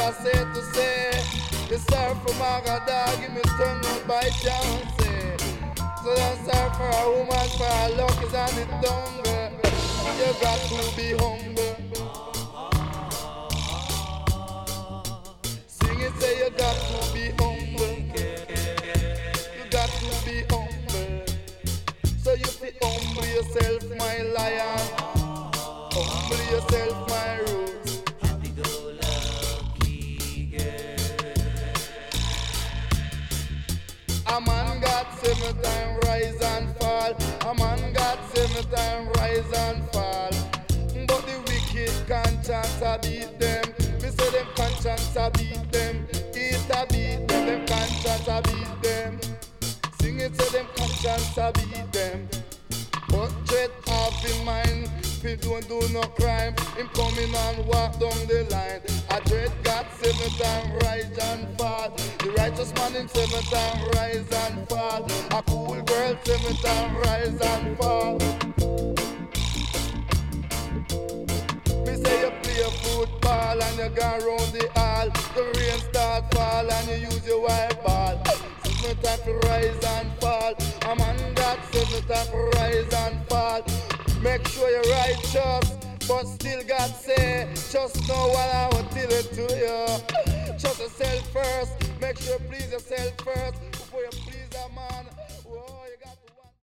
I say to say, you serve for my dog, give me tongue out by chance. So don't serve for a woman, for her luck is on the tongue. You got to be humble. Sing it, say you got to be humble. You got to be humble. So you fi humble yourself, my lion. Humble yourself, my rose. A man got 7 times rise and fall. A man got 7 times rise and fall. But the wicked conscience a beat them. Me say them conscience a beat them. It a beat them. Them conscience a beat them. Sing it, say them conscience a beat them. But dread off in mind. If he don't do no crime, him coming and walk down the line. A dread got 7 times rise and fall. The righteous man in 7 times rise and fall. A cool girl 7 times rise and fall. Me say you play football and you go round the hall. The rain start fall and you use your white ball. 7 times to rise and fall. A man got 7 times to rise and fall. Make sure you're righteous, but still God say, just know what I will tell it to you. Trust yourself first. Make sure you please yourself first before you please a man. Whoa,